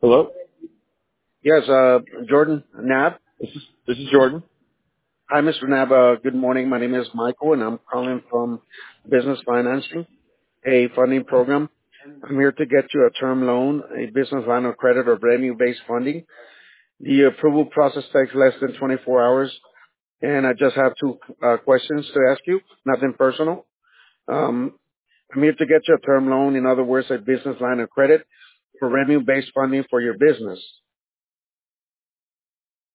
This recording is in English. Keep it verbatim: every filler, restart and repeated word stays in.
Hello, Yes, uh, Jordan Nab. this is this is Jordan. Hi, Mister Nab. Uh, good morning. My name is Michael, and I'm calling from Business Financing, a funding program. I'm here to get you a term loan, a business line of credit, or revenue-based funding. The approval process takes less than twenty-four hours, and I just have two uh, questions to ask you, nothing personal. Um, I'm here to get you a term loan, in other words, a business line of credit for revenue-based funding for your business.